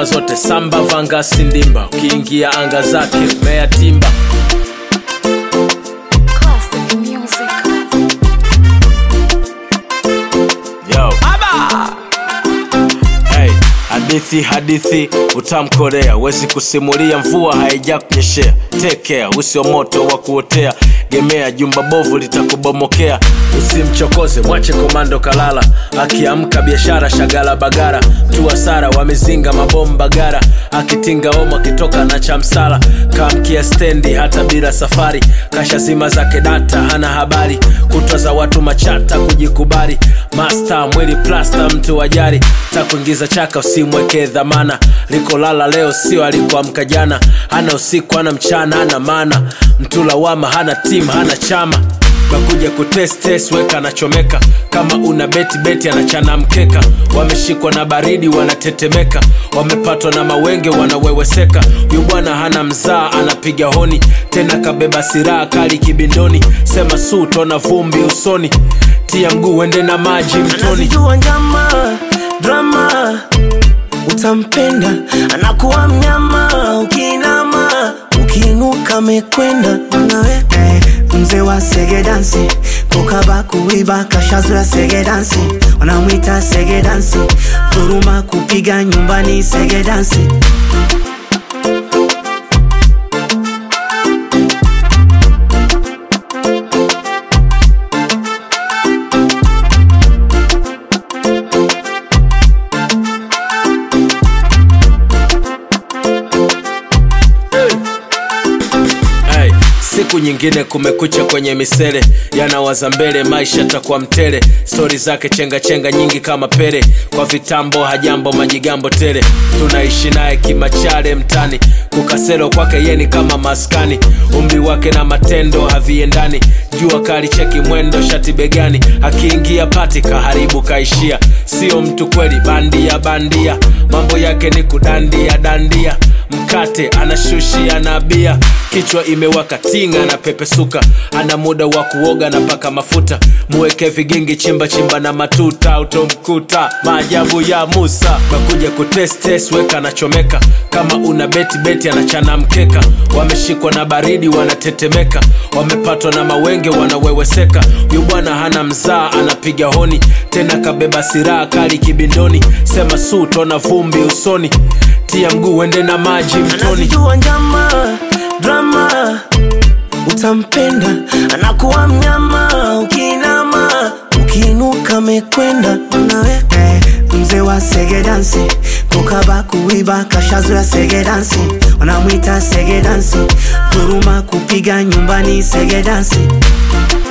ngoma zote samba vanga sindimba, ukiingia anga zake mea timba. Classic music. Yo Aba! Hey, hadithi utamkorea, wezi kusimulia mvua haija kunyeshea. Take care, usio moto wa kuotea, gemea jumba bovu litakubomokea. Usimchokoze, mwache komando kalala, akiamka biashara shagala bagara. Mtu wa sara wamezinga mabomba gara, akitinga omo kitoka na chamsala. Kamkia stendi hata bila safari, kasha zima zake data hana habari. Kutwa za watu machata kujikubali, master mwili plasta mtu wajari. Takuingiza chaka usimweke dhamana, liko lala leo sio alikuamka jana. Hana usiku hana mchana hana mana, mtu lawama hana team hana chama. Bakuja kutest weka anachomeka, kama una beti anachana mkeka. Wameshikwa na baridi wanatetemeka, wamepatwa na mawenge wanaweweseka. Huyu bwana hana mzaa anapiga honi, tena kabeba silaha kali kibindoni. Sema su tona vumbi usoni, tia mguu wende na maji mtoni. Anazijua njama, drama, utampenda, anakuwa mnyama. Ukiinama, ukiinuka mekwenda. Mwanawe, mzee wa sege dansi, kukaba kuiba kashazoea sege dansi. Wanamwita sege dansi, dhuruma kupiga nyumbani sege dansi. Siku nyingine kumekucha kwenye misele, yanawaza mbele maisha takuwa mtele. Story zake chenga nyingi kama pere, kwa vitambo hajambo majigambo tele. Tunaishi naye kimachale mtani, kukaselo kwake yeni kama maskani. Umri wake na matendo haviendani, jua kali cheki mwendo shati begani. Akiingia pati kaharibu kaishia, sio mtu kweli bandia. Mambo yake ni kudandia, mkate anashushia na bia. Kichwa imewaka tinga na pepesuka, ana muda wa kuoga na paka mafuta. Muweke vigingi chimba na matuta, utomkuta maajabu ya Musa. Bakuja kutest weka anachomeka, kama una beti anachana mkeka. Wameshikwa na baridi wanatetemeka, wamepatwa na mawenge wanaweweseka. Huyu bwana hana mzaa anapiga honi, tena kabeba silaha kali kibindoni. Sema su tona vumbi usoni, tia mguu wende na maji mtoni. Anazijua njama, drama, utampenda, anakuwa mnyama. Ukiinama, ukiinuka mekwenda. Mwanawe, mzee wa sege dansi, kukaba kuiba kashazoea sege dansi. Wanamwita sege dansi, dhuruma kupiga nyumbani sege dansi.